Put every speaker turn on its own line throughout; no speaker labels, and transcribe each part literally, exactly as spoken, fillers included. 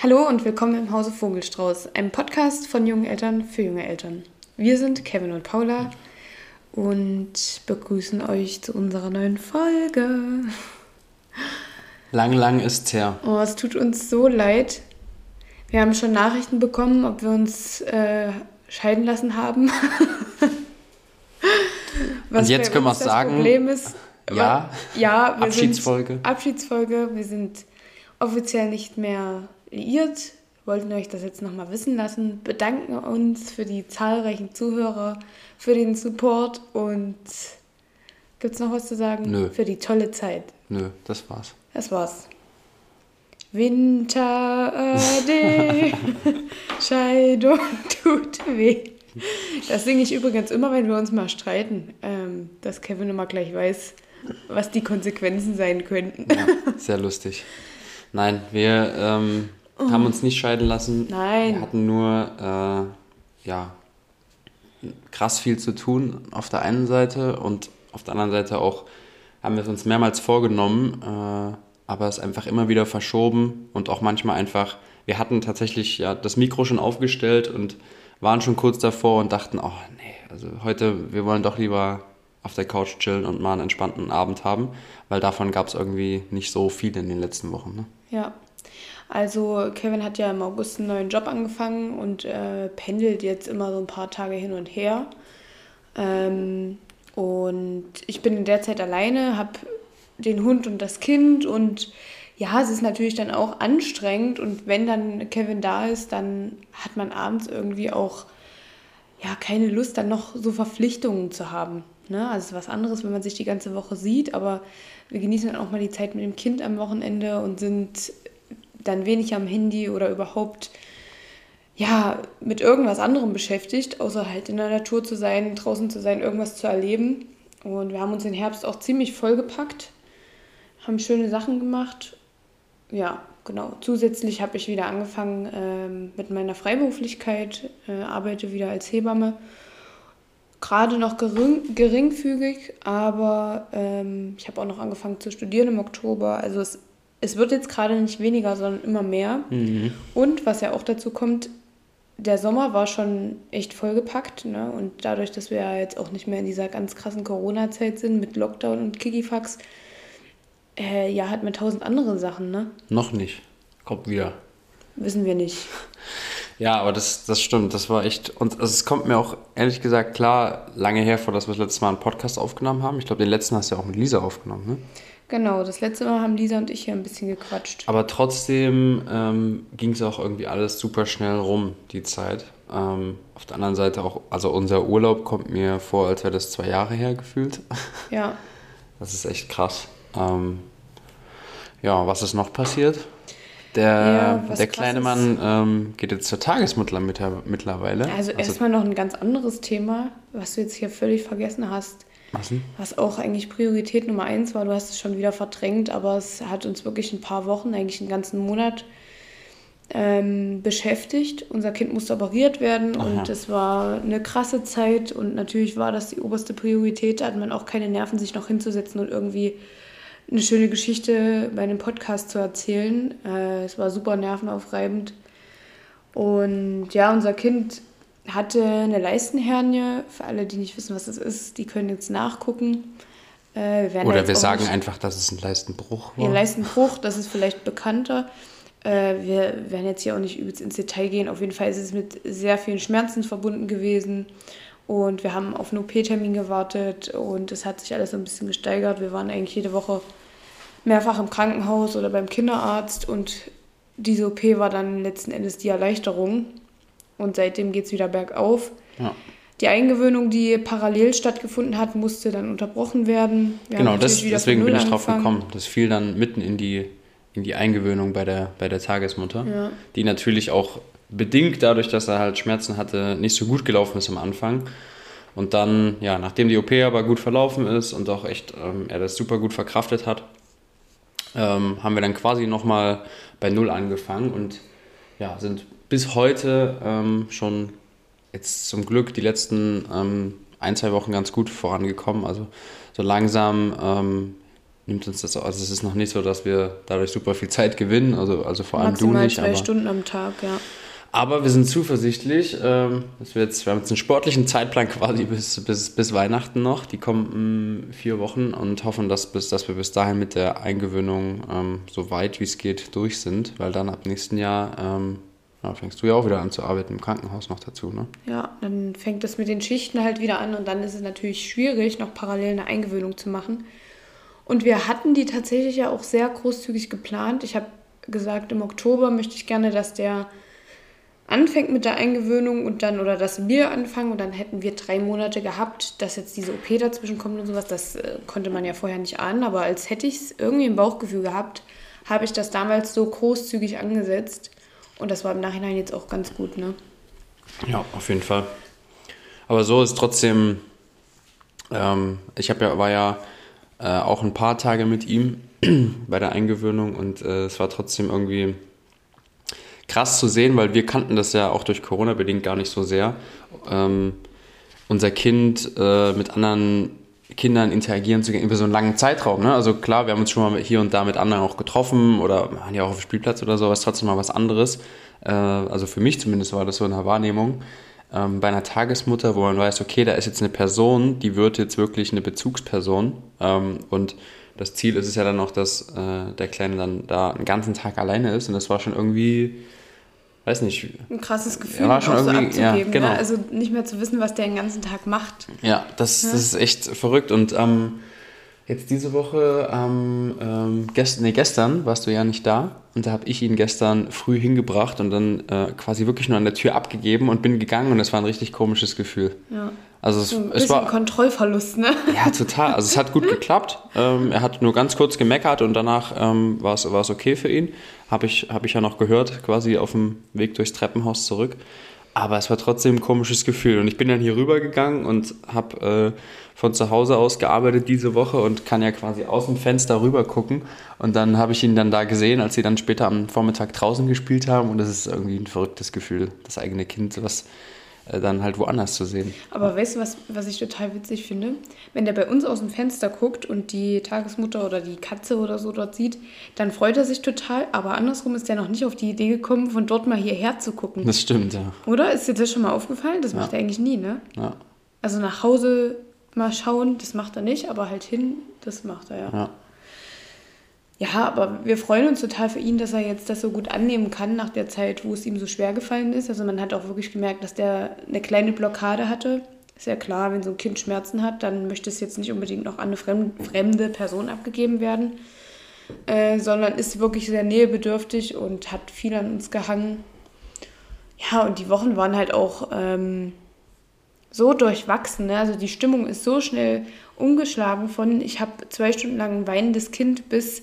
Hallo und willkommen im Hause Vogelstrauß, einem Podcast von jungen Eltern für junge Eltern. Wir sind Kevin und Paula und begrüßen euch zu unserer neuen Folge.
Lang, lang ist's her.
Oh, es tut uns so leid. Wir haben schon Nachrichten bekommen, ob wir uns äh, scheiden lassen haben.
Was und jetzt können wir es sagen.
Das Problem ist,
ja,
ja wir
Abschiedsfolge.
Sind Abschiedsfolge. Wir sind offiziell nicht mehr liiert. Wollten euch das jetzt nochmal wissen lassen. Bedanken uns für die zahlreichen Zuhörer, für den Support und gibt's noch was zu sagen?
Nö.
Für die tolle Zeit.
Nö, das war's.
Das war's. Winter Ade, Scheidung tut weh. Das singe ich übrigens immer, wenn wir uns mal streiten, ähm, dass Kevin immer gleich weiß, was die Konsequenzen sein könnten.
Ja, sehr lustig. Nein, wir ähm, oh. haben uns nicht scheiden lassen.
Nein.
Wir hatten nur äh, ja, krass viel zu tun auf der einen Seite und auf der anderen Seite auch haben wir es uns mehrmals vorgenommen, äh, aber es einfach immer wieder verschoben und auch manchmal einfach, wir hatten tatsächlich ja das Mikro schon aufgestellt und waren schon kurz davor und dachten, oh nee, also heute, wir wollen doch lieber auf der Couch chillen und mal einen entspannten Abend haben, weil davon gab es irgendwie nicht so viel in den letzten Wochen. Ne?
Ja, also Kevin hat ja im August einen neuen Job angefangen und äh, pendelt jetzt immer so ein paar Tage hin und her. Ähm, und ich bin in der Zeit alleine, habe den Hund und das Kind und ja, es ist natürlich dann auch anstrengend und wenn dann Kevin da ist, dann hat man abends irgendwie auch ja keine Lust, dann noch so Verpflichtungen zu haben. Ne? Also es ist was anderes, wenn man sich die ganze Woche sieht, aber wir genießen dann auch mal die Zeit mit dem Kind am Wochenende und sind dann wenig am Handy oder überhaupt ja mit irgendwas anderem beschäftigt, außer halt in der Natur zu sein, draußen zu sein, irgendwas zu erleben. Und wir haben uns den Herbst auch ziemlich vollgepackt, haben schöne Sachen gemacht. Ja, genau. Zusätzlich habe ich wieder angefangen ähm, mit meiner Freiberuflichkeit, äh, arbeite wieder als Hebamme. Gerade noch gering, geringfügig, aber ähm, ich habe auch noch angefangen zu studieren im Oktober. Also es, es wird jetzt gerade nicht weniger, sondern immer mehr.
Mhm.
Und was ja auch dazu kommt, der Sommer war schon echt vollgepackt. Ne? Und dadurch, dass wir ja jetzt auch nicht mehr in dieser ganz krassen Corona-Zeit sind mit Lockdown und Kikifax, Äh, ja, hat man tausend andere Sachen, ne?
Noch nicht. Kommt wieder.
Wissen wir nicht.
Ja, aber das, das stimmt. Das war echt... Und es kommt mir auch, ehrlich gesagt, klar, lange her vor, dass wir das letzte Mal einen Podcast aufgenommen haben. Ich glaube, den letzten hast du ja auch mit Lisa aufgenommen, ne?
Genau, das letzte Mal haben Lisa und ich hier ein bisschen gequatscht.
Aber trotzdem ähm, ging es auch irgendwie alles super schnell rum, die Zeit. Ähm, auf der anderen Seite auch... Also unser Urlaub kommt mir vor, als wäre das zwei Jahre her gefühlt.
Ja.
Das ist echt krass. Ähm, ja, was ist noch passiert? Der,
ja,
der kleine Mann ähm, geht jetzt zur Tagesmutter mit, mittlerweile.
Also, also erstmal noch ein ganz anderes Thema, was du jetzt hier völlig vergessen hast.
Was denn?
Was auch eigentlich Priorität Nummer eins war. Du hast es schon wieder verdrängt, aber es hat uns wirklich ein paar Wochen, eigentlich einen ganzen Monat ähm, beschäftigt. Unser Kind musste operiert werden. Aha. Und es war eine krasse Zeit und natürlich war das die oberste Priorität. Da hat man auch keine Nerven, sich noch hinzusetzen und irgendwie eine schöne Geschichte bei einem Podcast zu erzählen. Äh, es war super nervenaufreibend. Und ja, unser Kind hatte eine Leistenhernie. Für alle, die nicht wissen, was das ist, die können jetzt nachgucken. Äh, wir
Oder wir sagen nicht, einfach, dass es ein Leistenbruch war.
Ja, Leistenbruch, das ist vielleicht bekannter. Äh, wir werden jetzt hier auch nicht übelst ins Detail gehen. Auf jeden Fall ist es mit sehr vielen Schmerzen verbunden gewesen. Und wir haben auf einen O P-Termin gewartet und es hat sich alles so ein bisschen gesteigert. Wir waren eigentlich jede Woche mehrfach im Krankenhaus oder beim Kinderarzt und diese O P war dann letzten Endes die Erleichterung. Und seitdem geht es wieder bergauf.
Ja.
Die Eingewöhnung, die parallel stattgefunden hat, musste dann unterbrochen werden. Wir
genau, das, deswegen bin ich drauf gekommen. Das fiel dann mitten in die, in die Eingewöhnung bei der, bei der Tagesmutter,
ja.
die natürlich auch bedingt dadurch, dass er halt Schmerzen hatte, nicht so gut gelaufen ist am Anfang. Und dann, ja, nachdem die O P aber gut verlaufen ist und auch echt ähm, er das super gut verkraftet hat, ähm, haben wir dann quasi nochmal bei Null angefangen und ja, sind bis heute ähm, schon jetzt zum Glück die letzten ähm, ein, zwei Wochen ganz gut vorangekommen. Also so langsam ähm, nimmt uns das auch. Also es ist noch nicht so, dass wir dadurch super viel Zeit gewinnen, also, also vor allem
Maximal
du nicht.
zwei
aber,
Stunden am Tag, ja.
aber wir sind zuversichtlich, ähm, dass wir jetzt, wir haben jetzt einen sportlichen Zeitplan quasi bis, bis, bis Weihnachten noch, die kommen vier Wochen und hoffen, dass, bis, dass wir bis dahin mit der Eingewöhnung ähm, so weit wie es geht durch sind, weil dann ab nächsten Jahr ähm, ja, fängst du ja auch wieder an zu arbeiten im Krankenhaus noch dazu, ne?
Ja, dann fängt es mit den Schichten halt wieder an und dann ist es natürlich schwierig, noch parallel eine Eingewöhnung zu machen. Und wir hatten die tatsächlich ja auch sehr großzügig geplant. Ich habe gesagt, im Oktober möchte ich gerne, dass der anfängt mit der Eingewöhnung und dann, oder dass wir anfangen und dann hätten wir drei Monate gehabt, dass jetzt diese O P dazwischen kommt und sowas. Das äh, konnte man ja vorher nicht ahnen, aber als hätte ich es irgendwie im Bauchgefühl gehabt, habe ich das damals so großzügig angesetzt. Und das war im Nachhinein jetzt auch ganz gut, ne?
Ja, auf jeden Fall. Aber so ist trotzdem, ähm, ich hab ja, war ja äh, auch ein paar Tage mit ihm bei der Eingewöhnung und äh, es war trotzdem irgendwie krass zu sehen, weil wir kannten das ja auch durch Corona bedingt gar nicht so sehr. Ähm, unser Kind äh, mit anderen Kindern interagieren zu gehen über so einen langen Zeitraum. Ne? Also klar, wir haben uns schon mal hier und da mit anderen auch getroffen oder waren ja auch auf dem Spielplatz oder so, aber es ist trotzdem mal was anderes. Äh, also für mich zumindest war das so eine Wahrnehmung. Ähm, bei einer Tagesmutter, wo man weiß, okay, da ist jetzt eine Person, die wird jetzt wirklich eine Bezugsperson. Ähm, und das Ziel ist es ja dann auch, dass äh, der Kleine dann da einen ganzen Tag alleine ist. Und das war schon irgendwie, weiß nicht.
Ein krasses Gefühl,
war schon
auch so
irgendwie, ja,
abzugeben.
genau.
Ne? Also nicht mehr zu wissen, was der den ganzen Tag macht.
Ja, das,
Ja.
das ist echt verrückt. Und ähm, jetzt diese Woche, ähm, ähm, gest, nee, gestern warst du ja nicht da. Und da habe ich ihn gestern früh hingebracht und dann äh, quasi wirklich nur an der Tür abgegeben und bin gegangen. Und das war ein richtig komisches Gefühl.
Ja.
Also es,
So ein
es
bisschen
war
Kontrollverlust, ne?
ja total. Also es hat gut geklappt. Ähm, er hat nur ganz kurz gemeckert und danach ähm, war es war es okay für ihn. Habe ich habe ich ja noch gehört, quasi auf dem Weg durchs Treppenhaus zurück. Aber es war trotzdem ein komisches Gefühl. Und ich bin dann hier rübergegangen und habe äh, von zu Hause aus gearbeitet diese Woche und kann ja quasi aus dem Fenster rüber gucken. Und dann habe ich ihn dann da gesehen, als sie dann später am Vormittag draußen gespielt haben. Und das ist irgendwie ein verrücktes Gefühl, das eigene Kind, was äh, dann halt woanders zu sehen.
Aber weißt du, was, was ich total witzig finde? Wenn der bei uns aus dem Fenster guckt und die Tagesmutter oder die Katze oder so dort sieht, dann freut er sich total. Aber andersrum ist er noch nicht auf die Idee gekommen, von dort mal hierher zu gucken.
Das stimmt, ja.
Oder? Ist dir das schon mal aufgefallen? Das
Ja.
macht er eigentlich nie, ne?
Ja.
Also nach Hause mal schauen, das macht er nicht, aber halt hin, das macht er ja.
Ja.
Ja, aber wir freuen uns total für ihn, dass er jetzt das so gut annehmen kann nach der Zeit, wo es ihm so schwer gefallen ist. Also man hat auch wirklich gemerkt, dass der eine kleine Blockade hatte. Ist ja klar, wenn so ein Kind Schmerzen hat, dann möchte es jetzt nicht unbedingt noch an eine fremde Person abgegeben werden, äh, sondern ist wirklich sehr nähebedürftig und hat viel an uns gehangen. Ja, und die Wochen waren halt auch ähm, so durchwachsen. Ne? Also die Stimmung ist so schnell umgeschlagen von, ich habe zwei Stunden lang ein weinendes Kind, bis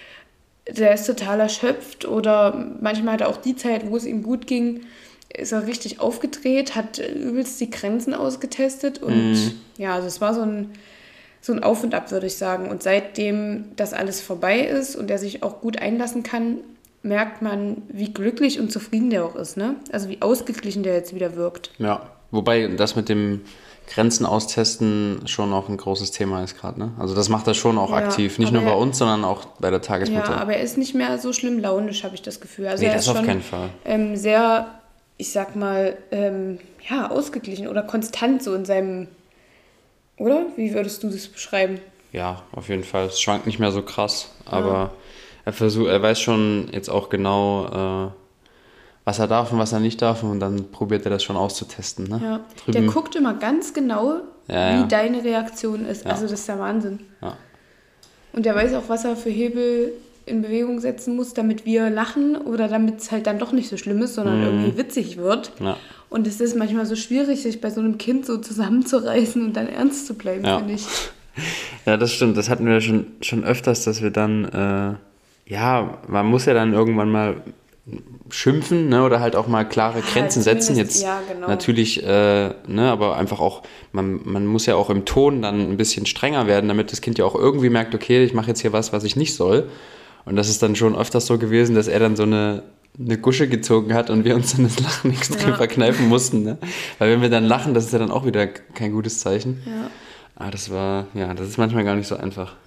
der ist total erschöpft, oder manchmal hat er auch die Zeit, wo es ihm gut ging, ist er richtig aufgedreht, hat übelst die Grenzen ausgetestet und
Mhm.
ja, also es war so ein, so ein Auf und Ab, würde ich sagen. Und seitdem das alles vorbei ist und er sich auch gut einlassen kann, merkt man, wie glücklich und zufrieden der auch ist, ne? Also wie ausgeglichen der jetzt wieder wirkt.
Ja, wobei das mit dem Grenzen austesten schon auch ein großes Thema ist gerade, ne? Also das macht er schon auch
Ja,
aktiv. Nicht nur
aber
bei
er-
uns, sondern auch bei der Tagesmutter.
Ja, aber er ist nicht mehr so schlimm launisch, habe ich das Gefühl. Also
Nee,
er
das
ist
auf
schon
keinen Fall.
Ähm, sehr, ich sag mal, ähm, ja, ausgeglichen oder konstant so in seinem, oder? Wie würdest du das beschreiben?
Ja, auf jeden Fall. Es schwankt nicht mehr so krass, aber er versucht, er weiß schon jetzt auch genau, äh, was er darf und was er nicht darf, und dann probiert er das schon auszutesten, ne?
Ja,
Drüben-
der guckt immer ganz genau,
Ja,
wie
ja.
deine Reaktion ist.
Ja.
Also das ist der Wahnsinn.
Ja.
Und der weiß auch, was er für Hebel in Bewegung setzen muss, damit wir lachen oder damit es halt dann doch nicht so schlimm ist, sondern irgendwie witzig wird.
Ja.
Und es ist manchmal so schwierig, sich bei so einem Kind so zusammenzureißen und dann ernst zu bleiben,
Ja.
finde ich.
Ja, das stimmt. Das hatten wir schon, schon öfters, dass wir dann, äh, ja, man muss ja dann irgendwann mal schimpfen, ne, oder halt auch mal klare Grenzen setzen.
zumindest-
Jetzt
ja, genau.
natürlich, äh, ne, aber einfach auch, man, man muss ja auch im Ton dann ein bisschen strenger werden, damit das Kind ja auch irgendwie merkt, okay, ich mache jetzt hier was, was ich nicht soll. Und das ist dann schon öfters so gewesen, dass er dann so eine, eine Gusche gezogen hat und wir uns dann das Lachen extrem
Ja.
verkneifen mussten. Ne? Weil wenn wir dann lachen, das ist ja dann auch wieder kein gutes Zeichen.
Ja.
Ah, das war, ja, das ist manchmal gar nicht so einfach.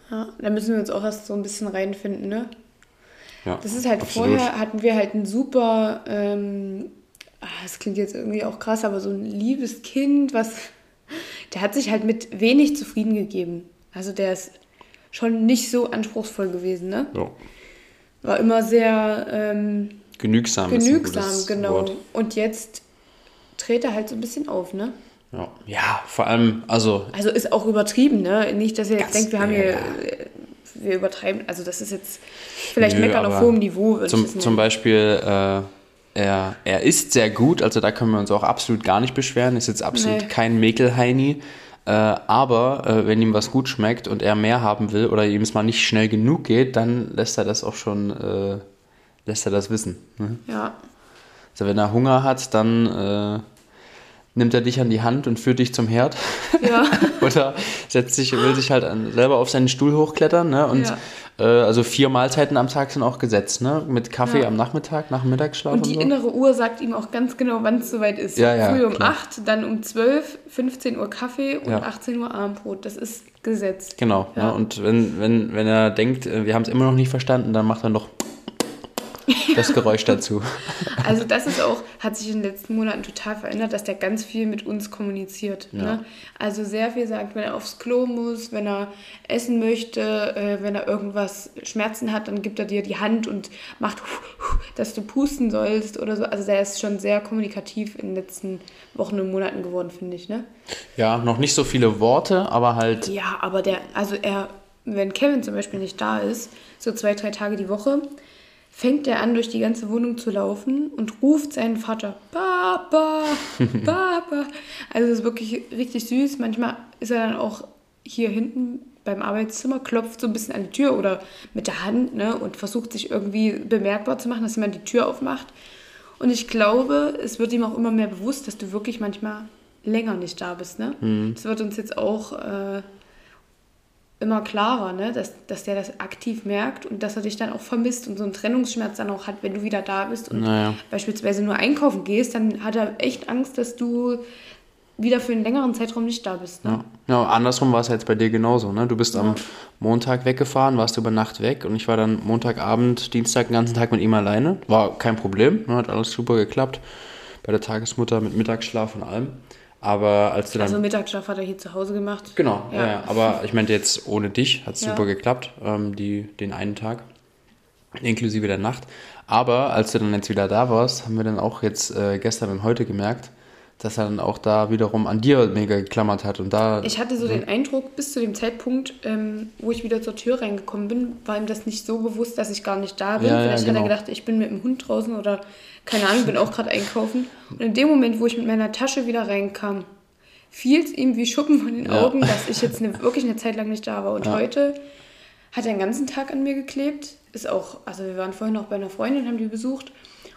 Ja, da müssen wir uns auch erst so ein bisschen reinfinden, ne?
Ja,
Das ist halt,
absolut.
vorher hatten wir halt ein super, ähm, ah, das klingt jetzt irgendwie auch krass, aber so ein liebes Kind, was, der hat sich halt mit wenig zufrieden gegeben. Also der ist schon nicht so anspruchsvoll gewesen, ne?
Ja.
War immer sehr ähm,
Genügsam, ist ein
genügsam,
gutes
genau.
Wort.
Und jetzt dreht er halt so ein bisschen auf, ne?
Ja. ja, vor allem, also
Also ist auch übertrieben, ne? Nicht, dass ihr jetzt
Ganz-
denkt, wir haben
ja,
hier,
ja.
äh, wir übertreiben. Also das ist jetzt vielleicht
Nö,
meckern auf
aber
hohem Niveau, würde ich
zum,
das nennen.
zum Beispiel, äh, er, er ist sehr gut, also da können wir uns auch absolut gar nicht beschweren, ist jetzt absolut
Nee.
kein Mäkelheini, äh, aber äh, wenn ihm was gut schmeckt und er mehr haben will oder ihm es mal nicht schnell genug geht, dann lässt er das auch schon, äh, lässt er das wissen. Ne?
Ja,
Also wenn er Hunger hat, dann äh, nimmt er dich an die Hand und führt dich zum Herd.
ja.
Oder setzt sich, will sich halt an, selber auf seinen Stuhl hochklettern. Ne? Und
Ja.
äh, also vier Mahlzeiten am Tag sind auch gesetzt. Ne? Mit Kaffee
Ja.
am Nachmittag, nach dem Mittagsschlaf
Und
und,
die
so.
innere Uhr sagt ihm auch ganz genau, wann es soweit ist.
Ja, ja,
Früh um
klar.
acht, dann um zwölf, fünfzehn Uhr Kaffee und
Ja.
achtzehn Uhr Abendbrot. Das ist gesetzt.
Genau.
Ja.
Ne? Und wenn, wenn, wenn er denkt, äh, wir haben es immer noch nicht verstanden, dann macht er noch das Geräusch dazu.
Also das ist auch, hat sich in den letzten Monaten total verändert, dass der ganz viel mit uns kommuniziert.
Ja.
Ne? Also sehr viel sagt, wenn er aufs Klo muss, wenn er essen möchte, äh, wenn er irgendwas Schmerzen hat, dann gibt er dir die Hand und macht, dass du pusten sollst oder so. Also der ist schon sehr kommunikativ in den letzten Wochen und Monaten geworden, finde ich. Ne?
Ja, noch nicht so viele Worte, aber halt,
Ja, aber der, also er, wenn Kevin zum Beispiel nicht da ist, so zwei, drei Tage die Woche, fängt er an, durch die ganze Wohnung zu laufen und ruft seinen Vater, Papa, Papa. Also es ist wirklich richtig süß. Manchmal ist er dann auch hier hinten beim Arbeitszimmer, klopft so ein bisschen an die Tür oder mit der Hand, ne, und versucht sich irgendwie bemerkbar zu machen, dass jemand die Tür aufmacht. Und ich glaube, es wird ihm auch immer mehr bewusst, dass du wirklich manchmal länger nicht da bist. Ne?
Mhm.
Das wird uns jetzt auch äh, immer klarer, ne? dass, dass der das aktiv merkt und dass er dich dann auch vermisst und so einen Trennungsschmerz dann auch hat, wenn du wieder da bist und
Naja.
beispielsweise nur einkaufen gehst, dann hat er echt Angst, dass du wieder für einen längeren Zeitraum nicht da bist. Ne?
ja. ja, andersrum war es jetzt bei dir genauso. Ne? Du bist am Montag weggefahren, warst über Nacht weg und ich war dann Montagabend, Dienstag den ganzen Tag mit ihm alleine. War kein Problem, ne? Hat alles super geklappt. Bei der Tagesmutter mit Mittagsschlaf und allem. Aber als du dann...
Also Mittagsschlaf hat er hier zu Hause gemacht.
Genau, ja.
Ja.
Ja, aber ich meinte jetzt ohne dich, hat es
Ja.
super geklappt, ähm, die, den einen Tag, inklusive der Nacht. Aber als du dann jetzt wieder da warst, haben wir dann auch jetzt äh, gestern und heute gemerkt, dass er dann auch da wiederum an dir mega geklammert hat und da...
Ich hatte so den Eindruck, bis zu dem Zeitpunkt, ähm, wo ich wieder zur Tür reingekommen bin, war ihm das nicht so bewusst, dass ich gar nicht da bin.
Ja, ja,
Vielleicht
genau.
hat er gedacht, ich bin mit dem Hund draußen oder keine Ahnung, bin auch gerade einkaufen. Und in dem Moment, wo ich mit meiner Tasche wieder reinkam, fiel es ihm wie Schuppen von den
Ja.
Augen, dass ich jetzt eine, wirklich eine Zeit lang nicht da war. Und
Ja.
heute hat er den ganzen Tag an mir geklebt. Ist auch, also wir waren vorhin noch bei einer Freundin, haben die besucht.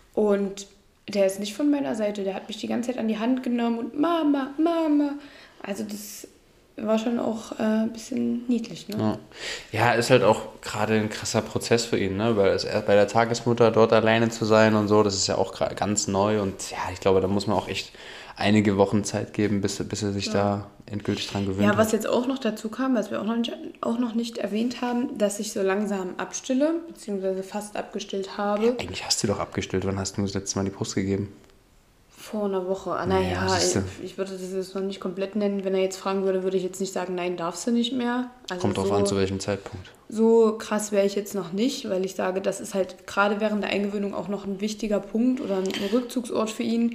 Und der ist nicht von meiner Seite. Der hat mich die ganze Zeit an die Hand genommen und Mama, Mama. Also das war schon auch äh, ein bisschen niedlich, ne?
Ja. ja, ist halt auch gerade ein krasser Prozess für ihn, ne? Weil es erst bei der Tagesmutter dort alleine zu sein und so, das ist ja auch gra- ganz neu und ja, ich glaube, da muss man auch echt einige Wochen Zeit geben, bis, bis er sich
Ja.
da endgültig dran gewöhnt
Ja,
hat.
was jetzt auch noch dazu kam, was wir auch noch nicht, auch noch nicht erwähnt haben, dass ich so langsam abstille, beziehungsweise fast abgestillt habe.
Eigentlich hast du doch abgestillt. Wann hast du das letzte Mal die Brust gegeben?
Vor einer Woche. Ah,
Ja,
naja,
siehst du.
ich, ich würde das jetzt noch nicht komplett nennen. Wenn er jetzt fragen würde, würde ich jetzt nicht sagen, nein, darfst du nicht mehr. Also
Kommt drauf
so,
an, zu welchem Zeitpunkt.
so krass wäre ich jetzt noch nicht, weil ich sage, das ist halt gerade während der Eingewöhnung auch noch ein wichtiger Punkt oder ein Rückzugsort für ihn.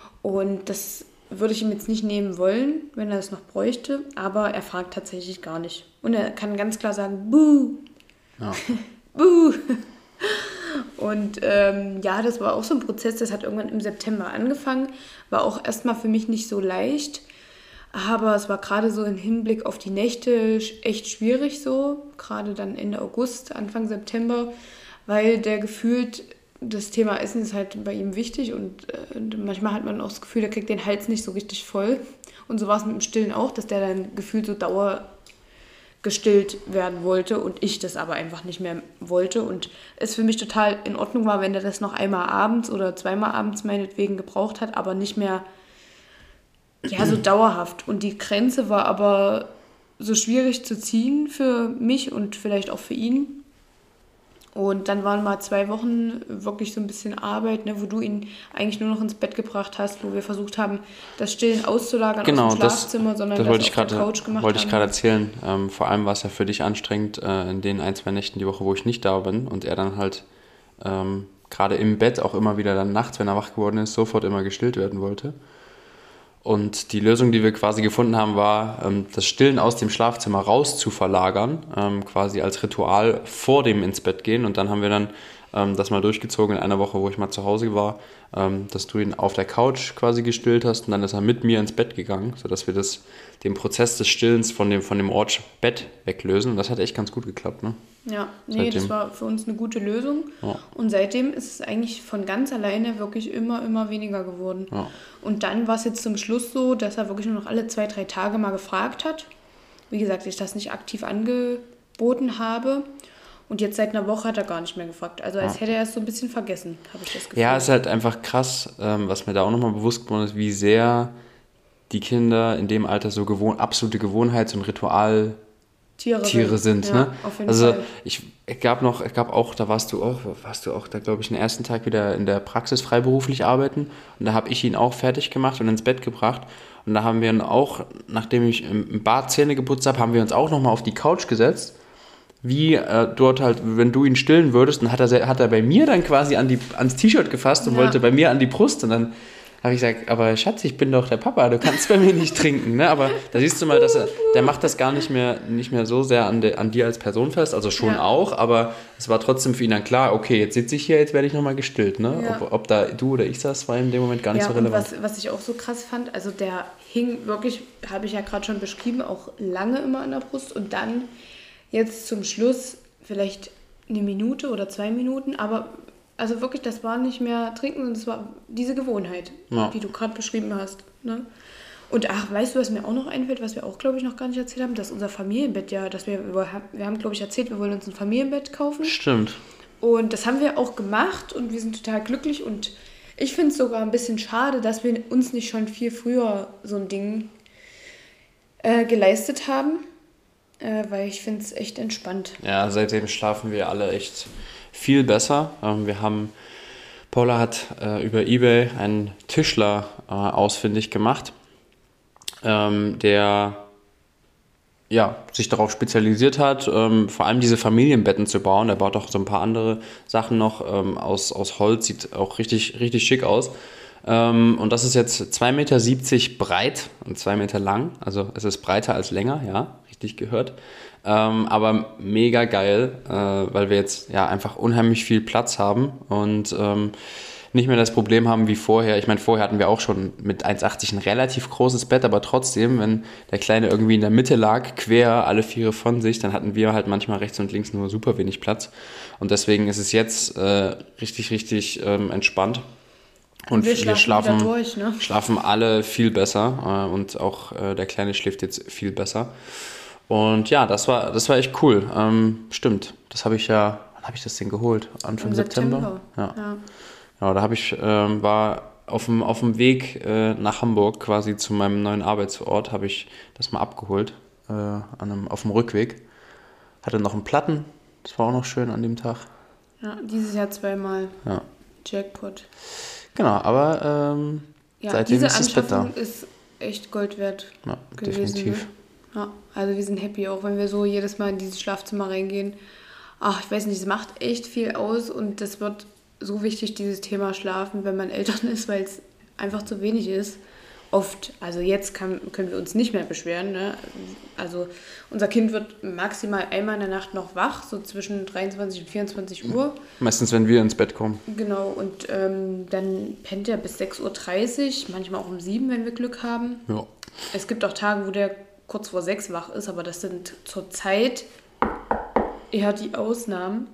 Und das würde ich ihm jetzt nicht nehmen wollen, wenn er es noch bräuchte. Aber er fragt tatsächlich gar nicht. Und er kann ganz klar sagen, buh,
Ja.
buh. Und ähm, ja, das war auch so ein Prozess, das hat irgendwann im September angefangen. War auch erstmal für mich nicht so leicht. Aber es war gerade so im Hinblick auf die Nächte echt schwierig so. Gerade dann Ende August, Anfang September. Weil der gefühlt, das Thema Essen ist halt bei ihm wichtig. Und äh, manchmal hat man auch das Gefühl, der kriegt den Hals nicht so richtig voll. Und so war es mit dem Stillen auch, dass der dann gefühlt so Dauer gestillt werden wollte und ich das aber einfach nicht mehr wollte und es für mich total in Ordnung war, wenn er das noch einmal abends oder zweimal abends meinetwegen gebraucht hat, aber nicht mehr ja so dauerhaft. Und die Grenze war aber so schwierig zu ziehen für mich und vielleicht auch für ihn. Und dann waren mal zwei Wochen wirklich so ein bisschen Arbeit, ne, wo du ihn eigentlich nur noch ins Bett gebracht hast, wo wir versucht haben, das Stillen auszulagern
genau,
aus dem Schlafzimmer,
das,
sondern
das
das
wollte
auf
ich grade,
der Couch gemacht
wollte
haben.
ich gerade erzählen. Ähm, vor allem war es ja für dich anstrengend äh, in den ein, zwei Nächten die Woche, wo ich nicht da bin und er dann halt ähm, gerade im Bett auch immer wieder dann nachts, wenn er wach geworden ist, sofort immer gestillt werden wollte. Und die Lösung, die wir quasi gefunden haben, war, ähm, das Stillen aus dem Schlafzimmer raus zu verlagern, ähm, quasi als Ritual vor dem ins Bett gehen. Und dann haben wir dann ähm, das mal durchgezogen in einer Woche, wo ich mal zu Hause war, ähm, dass du ihn auf der Couch quasi gestillt hast und dann ist er mit mir ins Bett gegangen, sodass wir das, den Prozess des Stillens von dem, von dem Ort Bett weglösen. Und das hat echt ganz gut geklappt, ne?
Ja, nee,
Seitdem.
das war für uns eine gute Lösung.
Ja.
Und seitdem ist es eigentlich von ganz alleine wirklich immer, immer weniger geworden.
Ja.
Und dann war es jetzt zum Schluss so, dass er wirklich nur noch alle zwei, drei Tage mal gefragt hat. Wie gesagt, ich das nicht aktiv angeboten habe. Und jetzt seit einer Woche hat er gar nicht mehr gefragt. Also als
Ja.
hätte er es so ein bisschen vergessen, habe ich das Gefühl.
Ja, es ist halt einfach krass, ähm, was mir da auch nochmal bewusst geworden ist, wie sehr die Kinder in dem Alter so gewohn, absolute Gewohnheits- und Ritual
Tiere,
Tiere sind,
ja,
ne?
auf jeden
Also
Fall.
ich, ich gab noch, ich gab auch, da warst du auch, warst du auch da, glaube ich, den ersten Tag wieder in der Praxis freiberuflich arbeiten und da habe ich ihn auch fertig gemacht und ins Bett gebracht und da haben wir ihn auch, nachdem ich im Bad Zähne geputzt habe, haben wir uns auch nochmal auf die Couch gesetzt, wie äh, dort halt, wenn du ihn stillen würdest, dann hat er, se- hat er bei mir dann quasi an die, ans T-Shirt gefasst und
Ja.
wollte bei mir an die Brust und dann habe ich gesagt, aber Schatz, ich bin doch der Papa, du kannst bei mir nicht trinken, ne? Aber da siehst du mal, dass er, der macht das gar nicht mehr, nicht mehr so sehr an, de, an dir als Person fest, also schon
Ja.
auch, aber es war trotzdem für ihn dann klar, okay, jetzt sitze ich hier, jetzt werde ich nochmal gestillt, ne?
Ja.
Ob, ob da du oder ich saß, war in dem Moment gar nicht
Ja,
so
und
relevant.
was, was ich auch so krass fand, also der hing wirklich, habe ich ja gerade schon beschrieben, auch lange immer an der Brust und dann jetzt zum Schluss vielleicht eine Minute oder zwei Minuten, aber also wirklich, das war nicht mehr trinken, sondern das war diese Gewohnheit,
Ja.
wie du gerade beschrieben hast. Ne? Und ach, weißt du, was mir auch noch einfällt, was wir auch, glaube ich, noch gar nicht erzählt haben, dass unser Familienbett ja, dass wir, wir haben, wir haben, glaube ich, erzählt, wir wollen uns ein Familienbett kaufen.
Stimmt.
Und das haben wir auch gemacht und wir sind total glücklich und ich finde es sogar ein bisschen schade, dass wir uns nicht schon viel früher so ein Ding äh, geleistet haben, äh, weil ich finde es echt entspannt.
Ja, seitdem schlafen wir alle echt viel besser. Ähm, wir haben, Paula hat äh, über eBay einen Tischler äh, ausfindig gemacht, ähm, der ja, sich darauf spezialisiert hat, ähm, vor allem diese Familienbetten zu bauen. Er baut auch so ein paar andere Sachen noch ähm, aus, aus Holz, sieht auch richtig, richtig schick aus. Ähm, und das ist jetzt zwei Meter siebzig breit und zwei Meter lang. Also es ist breiter als länger, ja, richtig gehört. Ähm, aber mega geil, äh, weil wir jetzt ja einfach unheimlich viel Platz haben und ähm, nicht mehr das Problem haben wie vorher. Ich meine, vorher hatten wir auch schon mit eins achtzig ein relativ großes Bett, aber trotzdem, wenn der Kleine irgendwie in der Mitte lag, quer alle Viere von sich, dann hatten wir halt manchmal rechts und links nur super wenig Platz. Und deswegen ist es jetzt äh, richtig, richtig ähm, entspannt. Und
wir
wir
schlafen
schlafen,
wieder durch, ne?
schlafen alle viel besser äh, und auch äh, der Kleine schläft jetzt viel besser. Und ja, das war, das war echt cool. Ähm, stimmt, das habe ich ja, wann habe ich das denn geholt? Anfang
Im
September?
September.
Ja.
Ja.
Ja, da habe ich, ähm, war auf dem, auf dem Weg äh, nach Hamburg quasi zu meinem neuen Arbeitsort, habe ich das mal abgeholt, äh, an einem, auf dem Rückweg. Hatte noch einen Platten, das war auch noch schön an dem Tag.
Ja, dieses Jahr zweimal.
Ja.
Jackpot.
Genau, aber ähm,
Ja,
seitdem
diese
ist das Bett da.
Anschaffung ist echt Gold wert
Ja,
gewesen.
definitiv.
Ne? Ja, also wir sind happy, auch wenn wir so jedes Mal in dieses Schlafzimmer reingehen. Ach, ich weiß nicht, es macht echt viel aus und das wird so wichtig, dieses Thema Schlafen, wenn man Eltern ist, weil es einfach zu wenig ist. Oft, also jetzt kann, können wir uns nicht mehr beschweren. Ne? Also unser Kind wird maximal einmal in der Nacht noch wach, so zwischen dreiundzwanzig und vierundzwanzig Uhr.
Meistens, wenn wir ins Bett kommen.
Genau, und ähm, dann pennt er bis sechs Uhr dreißig, manchmal auch um sieben, wenn wir Glück haben.
Ja.
Es gibt auch Tage, wo der kurz vor sechs wach ist, aber das sind zurzeit eher die Ausnahmen.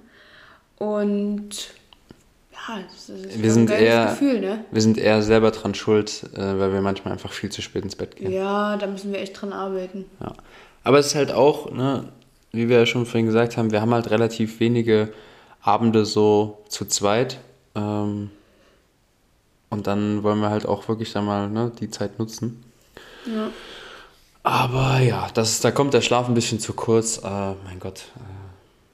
Und ja, das ist
Wir
schon
sind
ein geiles
eher-
Gefühl, ne?
Wir sind eher selber dran schuld, äh, weil wir manchmal einfach viel zu spät ins Bett gehen.
Ja, da müssen wir echt dran arbeiten.
Ja. Aber es ist halt auch, ne, wie wir ja schon vorhin gesagt haben, wir haben halt relativ wenige Abende so zu zweit. Ähm, und dann wollen wir halt auch wirklich dann mal, ne, die Zeit nutzen.
Ja.
Aber ja, das, da kommt der Schlaf ein bisschen zu kurz. Äh, mein Gott. Äh,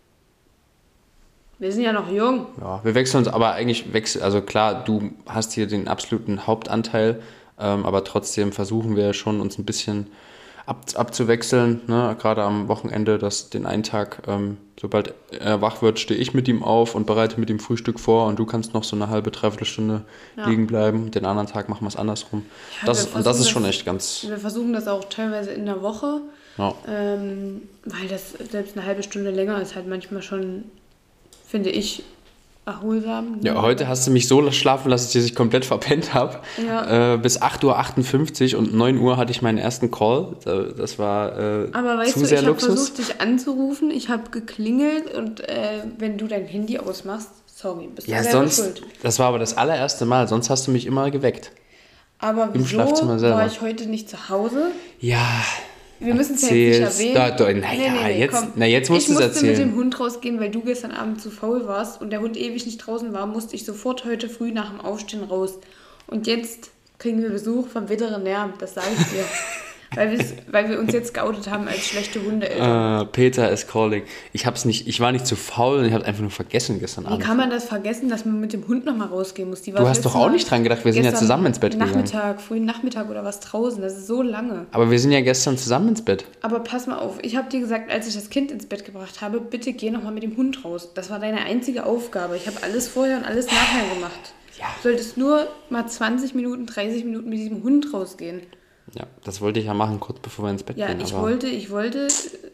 Wir sind ja noch jung.
ja, wir wechseln uns, aber eigentlich wechseln, also klar, du hast hier den absoluten Hauptanteil, ähm, aber trotzdem versuchen wir schon, uns ein bisschen ab, abzuwechseln, ne? Gerade am Wochenende, dass den einen Tag, ähm, sobald er wach wird, stehe ich mit ihm auf und bereite mit ihm Frühstück vor und du kannst noch so eine halbe, dreiviertel Stunde
Ja.
liegen bleiben. Den anderen Tag machen wir es andersrum.
Ja,
Das,
wir
und das
versuchen
ist schon
das-
echt ganz,
Wir versuchen das auch teilweise in der Woche,
ja.
ähm, weil das selbst eine halbe Stunde länger ist halt manchmal schon, finde ich, erholsam.
Ja, heute hast du mich so schlafen lassen, dass ich komplett verpennt habe.
Ja.
Äh, bis acht Uhr achtundfünfzig und neun Uhr hatte ich meinen ersten Call. Da- Das war äh,
Aber weißt
zu
du,
sehr
ich habe
Luxus.
versucht, dich anzurufen, ich habe geklingelt und äh, wenn du dein Handy ausmachst, sorry, bist du
Ja,
selber
sonst,
schuld.
das war aber das allererste Mal, sonst hast du mich immer geweckt.
Aber wieso
Schlafzimmer selber.
war ich heute nicht zu Hause?
Ja,
Wir müssen es ja jetzt nicht
erzähl's.
erwähnen.
Da, da, na ja, jetzt-
komm.
na, jetzt musst
ich
du's
musste mit
erzählen.
dem Hund rausgehen, weil du gestern Abend zu faul warst und der Hund ewig nicht draußen war, musste ich sofort heute früh nach dem Aufstehen raus. Und jetzt kriegen wir Besuch vom Veterinär, das sage ich dir. weil, wir's- weil wir uns jetzt geoutet haben als schlechte Hundeeltern.
äh, Peter is calling. Ich hab's nicht, ich war nicht zu faul, ich habe einfach nur vergessen gestern
Wie
Abend.
kann man das vergessen, dass man mit dem Hund nochmal rausgehen muss? Die war
Du
das
hast doch
letzte
auch
Mal
nicht dran gedacht, wir sind ja
gestern
zusammen ins Bett gegangen.
Nachmittag, frühen Nachmittag oder was draußen, das ist so lange.
Aber wir sind ja gestern zusammen ins Bett.
Aber pass mal auf, ich habe dir gesagt, als ich das Kind ins Bett gebracht habe, bitte geh nochmal mit dem Hund raus. Das war deine einzige Aufgabe. Ich habe alles vorher und alles nachher gemacht.
Ja.
Du solltest nur mal zwanzig Minuten, dreißig Minuten mit diesem Hund rausgehen.
Ja, das wollte ich ja machen, kurz bevor wir ins Bett
Ja,
gehen.
ich
aber
wollte, ich wollte,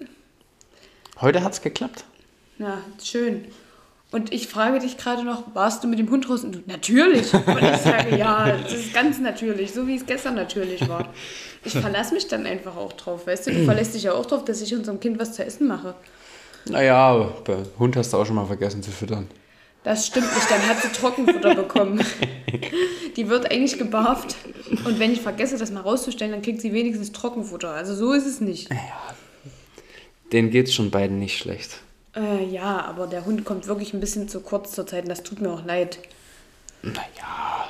heute hat's geklappt.
na, schön. Und ich frage dich gerade noch, warst du mit dem Hund raus? Und du, natürlich. Und ich sage, ja, das ist ganz natürlich, so wie es gestern natürlich war. Ich verlasse mich dann einfach auch drauf, weißt du? Du verlässt dich ja auch drauf, dass ich unserem Kind was zu essen mache.
Naja, bei Hund hast du auch schon mal vergessen zu füttern.
Das stimmt nicht, dann hat sie Trockenfutter bekommen. Die wird eigentlich gebarft. Und wenn ich vergesse, das mal rauszustellen, dann kriegt sie wenigstens Trockenfutter. Also so ist es nicht.
Denen geht's schon beiden nicht schlecht.
Äh, ja, aber der Hund kommt wirklich ein bisschen zu kurz zur Zeit und das tut mir auch leid.
Naja.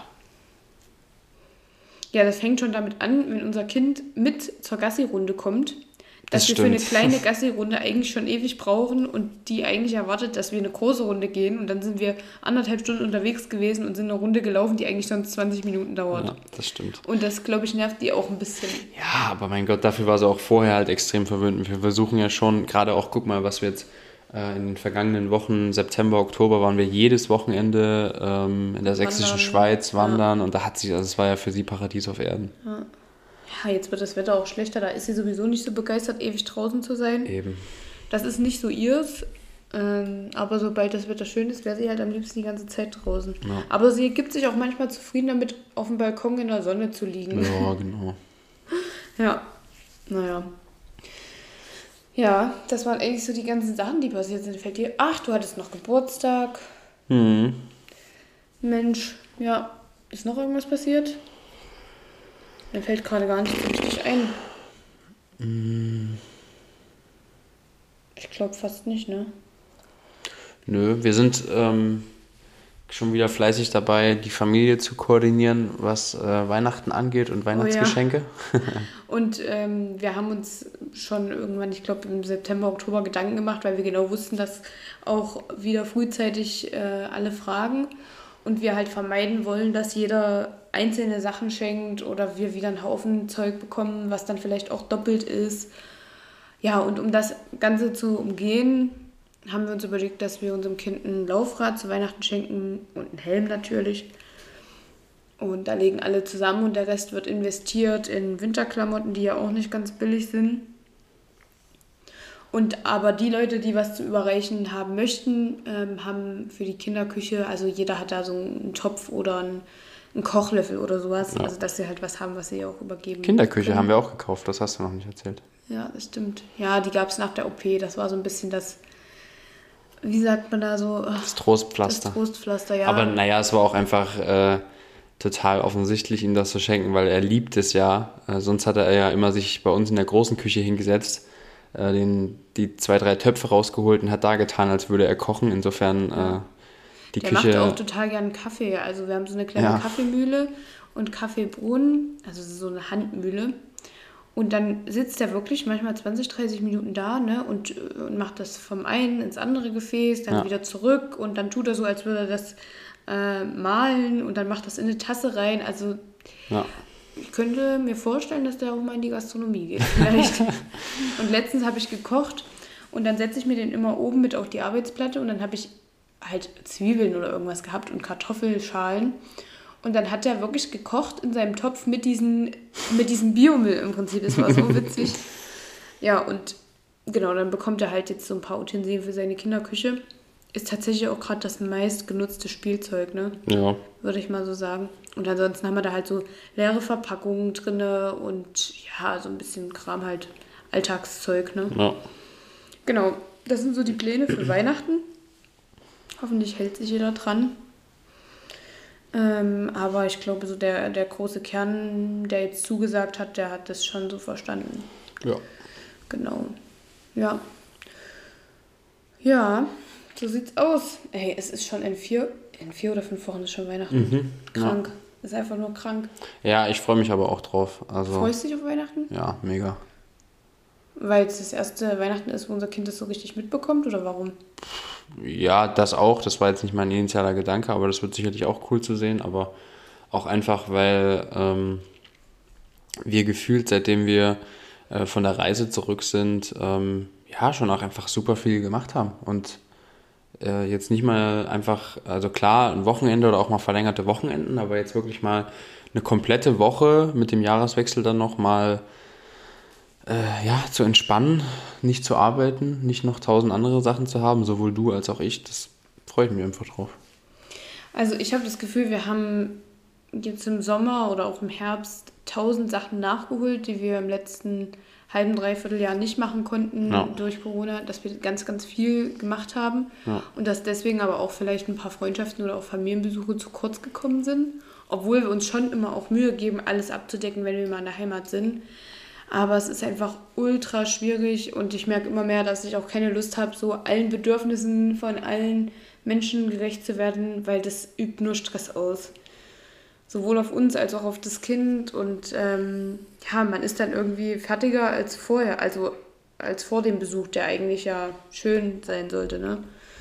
Ja, das fängt schon damit an, wenn unser Kind mit zur Gassi-Runde kommt, dass
Das
wir für eine
stimmt.
kleine Gassi-Runde eigentlich schon ewig brauchen und die eigentlich erwartet, dass wir eine große Runde gehen und dann sind wir anderthalb Stunden unterwegs gewesen und sind eine Runde gelaufen, die eigentlich sonst zwanzig Minuten dauert.
Ja, das stimmt.
Und das, glaube ich, nervt die auch ein bisschen.
Ja, aber mein Gott, dafür war sie auch vorher halt extrem verwöhnt. Wir versuchen ja schon, gerade auch, guck mal, was wir jetzt äh, in den vergangenen Wochen, September, Oktober, waren wir jedes Wochenende ähm, in der sächsischen
Wandern.
Schweiz wandern und da hat sie, also es war ja für sie Paradies auf Erden.
Ja, jetzt wird das Wetter auch schlechter, da ist sie sowieso nicht so begeistert, ewig draußen zu sein.
Eben.
Das ist nicht so ihrs, ähm, aber sobald das Wetter schön ist, wäre sie halt am liebsten die ganze Zeit draußen.
Ja.
Aber sie gibt sich auch manchmal zufrieden damit, auf dem Balkon in der Sonne zu liegen.
Ja, genau.
Ja, naja. Ja, das waren eigentlich so die ganzen Sachen, die passiert sind. Fällt dir, ach, du hattest noch Geburtstag.
Mhm.
Mensch, ja, ist noch irgendwas passiert? Mir fällt gerade gar nicht so richtig ein. Ich glaube fast nicht, ne?
Nö, wir sind ähm, schon wieder fleißig dabei, die Familie zu koordinieren, was äh, Weihnachten angeht und Weihnachtsgeschenke.
Und ähm, wir haben uns schon irgendwann, ich glaube im September, Oktober Gedanken gemacht, weil wir genau wussten, dass auch wieder frühzeitig äh, alle fragen und wir halt vermeiden wollen, dass jeder einzelne Sachen schenkt oder wir wieder einen Haufen Zeug bekommen, was dann vielleicht auch doppelt ist. Ja, und um das Ganze zu umgehen, haben wir uns überlegt, dass wir unserem Kind ein Laufrad zu Weihnachten schenken und einen Helm natürlich. Und da legen alle zusammen und der Rest wird investiert in Winterklamotten, die ja auch nicht ganz billig sind. Und aber die Leute, die was zu überreichen haben möchten, ähm, haben für die Kinderküche, also jeder hat da so einen Topf oder einen, einen Kochlöffel oder sowas,
Ja.
also dass sie halt was haben, was sie auch übergeben
Kinderküche
können.
haben wir auch gekauft, das hast du noch nicht erzählt.
Ja, das stimmt. Ja, die gab es nach der O P, das war so ein bisschen das, wie sagt man da so, ach,
Das Trostpflaster.
das Trostpflaster, ja.
Aber naja, es war auch einfach äh, total offensichtlich, ihm das zu schenken, weil er liebt es ja. Äh, sonst hat er ja immer sich bei uns in der großen Küche hingesetzt, äh, den, die zwei, drei Töpfe rausgeholt und hat da getan, als würde er kochen. Insofern äh, die
Der
Küche...
macht auch total gern Kaffee. Also wir haben so eine kleine
Ja.
Kaffeemühle und Kaffeebohnen, also so eine Handmühle. Und dann sitzt er wirklich manchmal zwanzig, dreißig Minuten da, ne, und, und macht das vom einen ins andere Gefäß, dann ja. wieder zurück und dann tut er so, als würde er das äh, malen und dann macht das in eine Tasse rein. Also ja. ich könnte mir vorstellen, dass der auch mal in die Gastronomie geht vielleicht. Und letztens habe ich gekocht und dann setze ich mir den immer oben mit auf die Arbeitsplatte und dann habe ich halt Zwiebeln oder irgendwas gehabt und Kartoffelschalen. Und dann hat er wirklich gekocht in seinem Topf mit, diesen, mit diesem Biomüll im Prinzip. Das war so witzig. Ja, und genau, dann bekommt er halt jetzt so ein paar Utensilien für seine Kinderküche. Ist tatsächlich auch gerade das meistgenutzte Spielzeug, ne? Ja. Würde ich mal so sagen. Und ansonsten haben wir da halt so leere Verpackungen drin und ja, so ein bisschen Kram halt, Alltagszeug, ne? Ja. Genau, das sind so die Pläne für Weihnachten. Hoffentlich hält sich jeder dran. Ähm, aber ich glaube, so der, der große Kern, der jetzt zugesagt hat, der hat das schon so verstanden. Ja. Genau. Ja. Ja, so sieht's aus. Ey, es ist schon in vier, in vier oder fünf Wochen ist schon Weihnachten. Mhm. Krank. Ja. Ist einfach nur krank.
Ja, ich freue mich aber auch drauf. Also,
freust du dich auf Weihnachten?
Ja, mega.
Weil es das erste Weihnachten ist, wo unser Kind das so richtig mitbekommt, oder warum?
Ja, das auch. Das war jetzt nicht mein initialer Gedanke, aber das wird sicherlich auch cool zu sehen. Aber auch einfach, weil ähm, wir gefühlt, seitdem wir äh, von der Reise zurück sind, ähm, ja, schon auch einfach super viel gemacht haben. Und äh, jetzt nicht mal einfach, also klar, ein Wochenende oder auch mal verlängerte Wochenenden, aber jetzt wirklich mal eine komplette Woche mit dem Jahreswechsel dann noch mal Äh, ja, zu entspannen, nicht zu arbeiten, nicht noch tausend andere Sachen zu haben, sowohl du als auch ich, das freut mich einfach drauf.
Also ich habe das Gefühl, wir haben jetzt im Sommer oder auch im Herbst tausend Sachen nachgeholt, die wir im letzten halben, dreiviertel Jahr nicht machen konnten ja. durch Corona, dass wir ganz, ganz viel gemacht haben ja. und dass deswegen aber auch vielleicht ein paar Freundschaften oder auch Familienbesuche zu kurz gekommen sind, obwohl wir uns schon immer auch Mühe geben, alles abzudecken, wenn wir mal in der Heimat sind. Aber es ist einfach ultra schwierig und ich merke immer mehr, dass ich auch keine Lust habe, so allen Bedürfnissen von allen Menschen gerecht zu werden, weil das übt nur Stress aus. Sowohl auf uns als auch auf das Kind und ähm, ja, man ist dann irgendwie fertiger als vorher, also als vor dem Besuch, der eigentlich ja schön sein sollte, ne?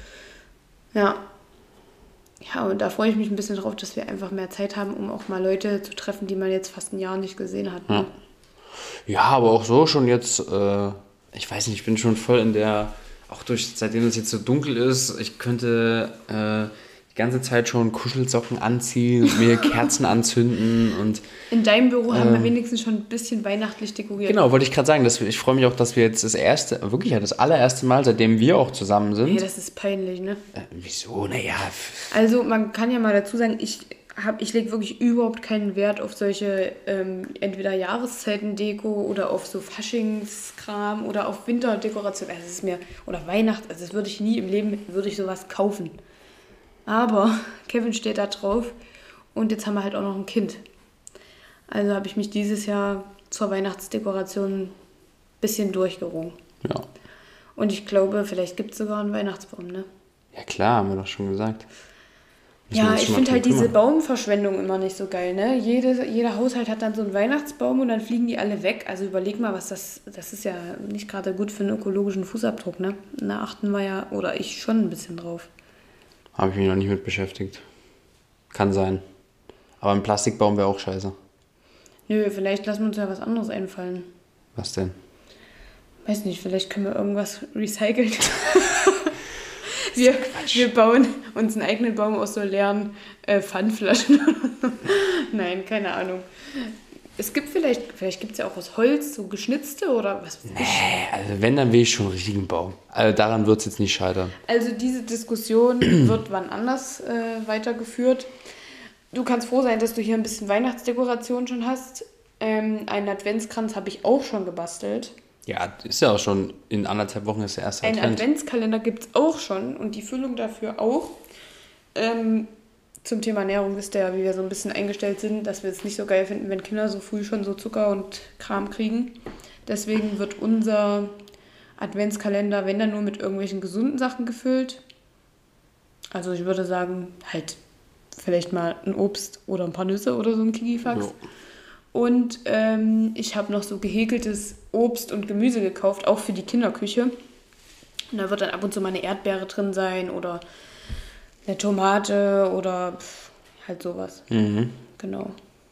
Ja. Ja, und da freue ich mich ein bisschen drauf, dass wir einfach mehr Zeit haben, um auch mal Leute zu treffen, die man jetzt fast ein Jahr nicht gesehen hat, ne?
Ja. Ja, aber auch so schon jetzt, äh, ich weiß nicht, ich bin schon voll in der, auch durch, seitdem es jetzt so dunkel ist, ich könnte äh, die ganze Zeit schon Kuschelsocken anziehen und mir Kerzen anzünden und...
In deinem Büro äh, haben wir wenigstens schon ein bisschen weihnachtlich dekoriert.
Genau, wollte ich gerade sagen, dass wir, ich freue mich auch, dass wir jetzt das erste, wirklich ja das allererste Mal, seitdem wir auch zusammen sind...
Nee, das ist peinlich, ne?
Äh, wieso? Naja...
Also man kann ja mal dazu sagen, ich... Hab, ich lege wirklich überhaupt keinen Wert auf solche ähm, entweder Jahreszeiten-Deko oder auf so Faschingskram oder auf Winterdekoration. Also es ist mir, oder Weihnachten, also das würde ich nie im Leben, würde ich sowas kaufen. Aber Kevin steht da drauf und jetzt haben wir halt auch noch ein Kind. Also habe ich mich dieses Jahr zur Weihnachtsdekoration ein bisschen durchgerungen.
Ja.
Und ich glaube, vielleicht gibt es sogar einen Weihnachtsbaum, ne?
Ja klar, haben wir doch schon gesagt.
Ja, ich finde halt diese Baumverschwendung immer nicht so geil, ne? Jede, jeder Haushalt hat dann so einen Weihnachtsbaum und dann fliegen die alle weg. Also überleg mal, was das, das ist ja nicht gerade gut für einen ökologischen Fußabdruck, ne? Da achten wir ja, oder ich schon ein bisschen drauf.
Habe ich mich noch nicht mit beschäftigt. Kann sein. Aber ein Plastikbaum wäre auch scheiße.
Nö, vielleicht lassen wir uns ja was anderes einfallen.
Was denn?
Weiß nicht, vielleicht können wir irgendwas recyceln. Wir, wir bauen uns einen eigenen Baum aus so leeren äh, Pfandflaschen. Nein, keine Ahnung. Es gibt vielleicht, vielleicht gibt es ja auch aus Holz, so geschnitzte oder was weiß ich.
Nee, also wenn, dann will ich schon einen richtigen Baum. Also daran wird es jetzt nicht scheitern.
Also diese Diskussion wird wann anders äh, weitergeführt. Du kannst froh sein, dass du hier ein bisschen Weihnachtsdekoration schon hast. Ähm, einen Adventskranz habe ich auch schon gebastelt.
Ja, ist ja auch schon, in anderthalb Wochen ist der erste
Advent. Einen Adventskalender gibt es auch schon und die Füllung dafür auch. Ähm, zum Thema Ernährung wisst ihr ja, wie wir so ein bisschen eingestellt sind, dass wir es nicht so geil finden, wenn Kinder so früh schon so Zucker und Kram kriegen. Deswegen wird unser Adventskalender, wenn dann nur mit irgendwelchen gesunden Sachen gefüllt. Also ich würde sagen, halt vielleicht mal ein Obst oder ein paar Nüsse oder so ein Kikifax. Ja. Und ähm, ich habe noch so gehäkeltes Obst und Gemüse gekauft, auch für die Kinderküche. Und da wird dann ab und zu mal eine Erdbeere drin sein oder eine Tomate oder pff, halt sowas.
Mhm.
Genau.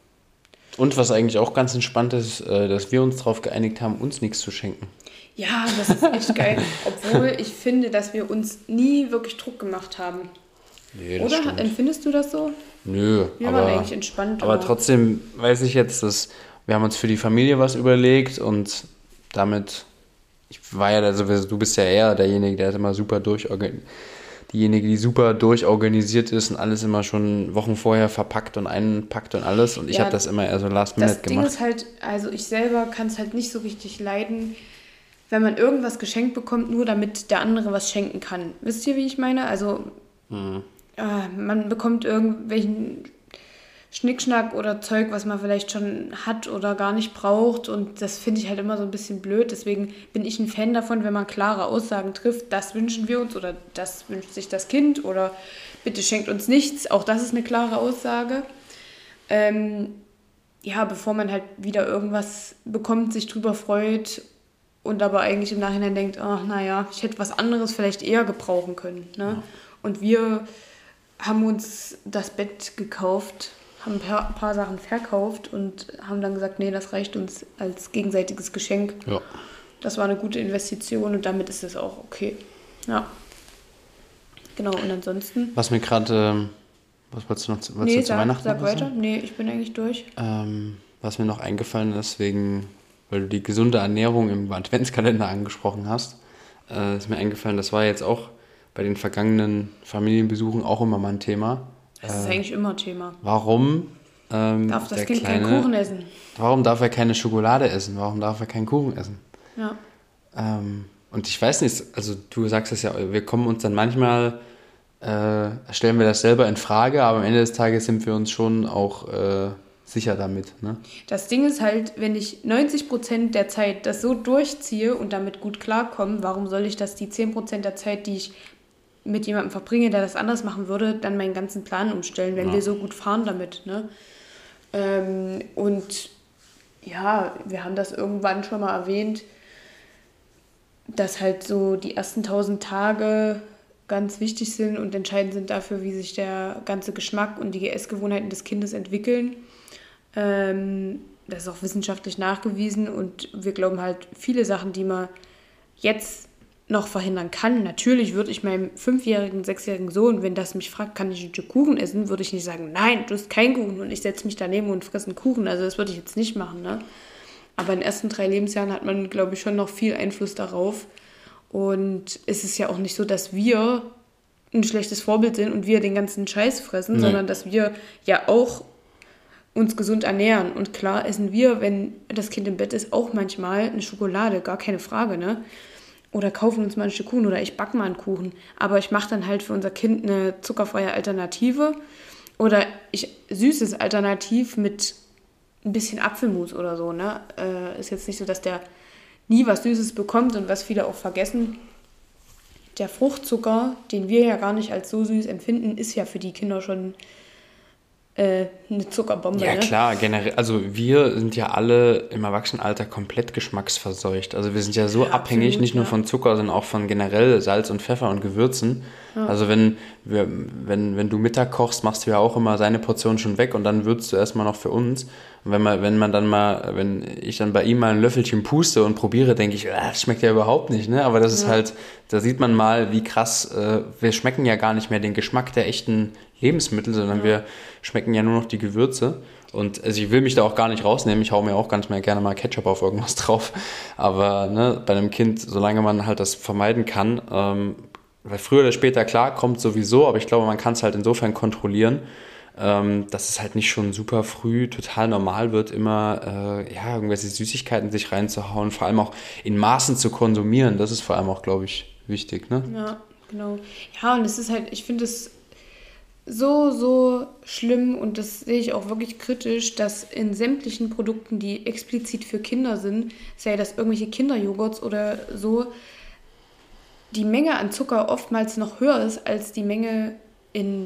Und was eigentlich auch ganz entspannt ist, äh, dass wir uns darauf geeinigt haben, uns nichts zu schenken.
Ja, das ist echt geil. Obwohl ich finde, dass wir uns nie wirklich Druck gemacht haben.
Nee, das
Oder
stimmt.
empfindest du das so?
Nö,
Wir
aber,
waren eigentlich entspannt.
aber trotzdem weiß ich jetzt, dass wir haben uns für die Familie was überlegt und damit, ich war ja, also du bist ja eher derjenige, der hat immer super durchorganisiert, diejenige, die super durchorganisiert ist und alles immer schon Wochen vorher verpackt und einpackt und alles und ich
Ja,
habe das immer eher so last minute
Das Ding
gemacht.
ist halt, also ich selber kann es halt nicht so richtig leiden, wenn man irgendwas geschenkt bekommt, nur damit der andere was schenken kann. Wisst ihr, wie ich meine? Also
Mhm.
äh, man bekommt irgendwelchen Schnickschnack oder Zeug, was man vielleicht schon hat oder gar nicht braucht. Und das finde ich halt immer so ein bisschen blöd. Deswegen bin ich ein Fan davon, wenn man klare Aussagen trifft, das wünschen wir uns oder das wünscht sich das Kind oder bitte schenkt uns nichts. Auch das ist eine klare Aussage. Ähm, ja, bevor man halt wieder irgendwas bekommt, sich drüber freut und aber eigentlich im Nachhinein denkt, ach naja, ich hätte was anderes vielleicht eher gebrauchen können. Ne? Ja. Und wir haben uns das Bett gekauft, haben ein paar, ein paar Sachen verkauft und haben dann gesagt, nee, das reicht uns als gegenseitiges Geschenk.
Ja.
Das war eine gute Investition und damit ist es auch okay. Ja. Genau, und ansonsten...
Was mir gerade, ähm, was wolltest du noch zu,
nee,
du zu
sag,
Weihnachten
sag
noch
weiter.
sagen?
Nee, ich bin eigentlich durch.
Ähm, was mir noch eingefallen ist, wegen, weil du die gesunde Ernährung im Adventskalender angesprochen hast, äh, ist mir eingefallen, das war jetzt auch bei den vergangenen Familienbesuchen auch immer mal ein Thema.
Das ist äh, eigentlich immer Thema.
Warum ähm,
darf das
der
Kind
Kleine,
keinen Kuchen essen?
Warum darf er keine Schokolade essen? Warum darf er keinen Kuchen essen?
Ja.
Ähm, und ich weiß nicht, also du sagst es ja, wir kommen uns dann manchmal, äh, stellen wir das selber in Frage, aber am Ende des Tages sind wir uns schon auch äh, sicher damit. Ne?
Das Ding ist halt, wenn ich neunzig Prozent der Zeit das so durchziehe und damit gut klarkomme, warum soll ich das die zehn Prozent der Zeit, die ich mit jemandem verbringe, der das anders machen würde, dann meinen ganzen Plan umstellen, wenn ja. wir so gut fahren damit. Ne? Ähm, und ja, wir haben das irgendwann schon mal erwähnt, dass halt so die ersten tausend Tage ganz wichtig sind und entscheidend sind dafür, wie sich der ganze Geschmack und die Essgewohnheiten des Kindes entwickeln. Ähm, das ist auch wissenschaftlich nachgewiesen und wir glauben halt, viele Sachen, die man jetzt noch verhindern kann. Natürlich würde ich meinem fünfjährigen, sechsjährigen Sohn, wenn das mich fragt, kann ich einen Kuchen essen, würde ich nicht sagen, nein, du hast keinen Kuchen und ich setze mich daneben und fresse einen Kuchen. Also das würde ich jetzt nicht machen. Ne? Aber in den ersten drei Lebensjahren hat man, glaube ich, schon noch viel Einfluss darauf. Und es ist ja auch nicht so, dass wir ein schlechtes Vorbild sind und wir den ganzen Scheiß fressen, nee. sondern dass wir ja auch uns gesund ernähren. Und klar essen wir, wenn das Kind im Bett ist, auch manchmal eine Schokolade, gar keine Frage, ne? Oder kaufen uns mal ein Stück Kuchen oder ich backe mal einen Kuchen. Aber ich mache dann halt für unser Kind eine zuckerfreie Alternative oder ich süßes Alternativ mit ein bisschen Apfelmus oder so. Ne? Äh, ist jetzt nicht so, dass der nie was Süßes bekommt und was viele auch vergessen. Der Fruchtzucker, den wir ja gar nicht als so süß empfinden, ist ja für die Kinder schon äh, eine Zuckerbombe.
Ja,
ne?
klar, generell, also wir sind ja alle im Erwachsenenalter komplett geschmacksverseucht. Also wir sind ja so
ja,
abhängig,
absolut,
nicht nur
ja.
von Zucker, sondern auch von generell Salz und Pfeffer und Gewürzen. Ja. Also wenn, wir, wenn, wenn du Mittag kochst, machst du ja auch immer seine Portion schon weg und dann würzt du erstmal noch für uns. Und wenn man, wenn man dann mal, wenn ich dann bei ihm mal ein Löffelchen puste und probiere, denke ich, ah, das schmeckt ja überhaupt nicht, ne? Aber das ist ja. halt, da sieht man mal, wie krass, äh, wir schmecken ja gar nicht mehr den Geschmack der echten Lebensmittel, sondern ja. wir schmecken ja nur noch die Gewürze. Und also ich will mich da auch gar nicht rausnehmen, ich hau mir auch ganz mehr gerne mal Ketchup auf irgendwas drauf. Aber ne, bei einem Kind, solange man halt das vermeiden kann, ähm, weil früher oder später, klar, kommt sowieso, aber ich glaube, man kann es halt insofern kontrollieren, ähm, dass es halt nicht schon super früh total normal wird, immer äh, ja, irgendwelche Süßigkeiten sich reinzuhauen, vor allem auch in Maßen zu konsumieren. Das ist vor allem auch, glaube ich, wichtig. Ne?
Ja, genau. Ja, und es ist halt, ich finde es so, so schlimm und das sehe ich auch wirklich kritisch, dass in sämtlichen Produkten, die explizit für Kinder sind, sei das irgendwelche Kinderjoghurts oder so, die Menge an Zucker oftmals noch höher ist als die Menge in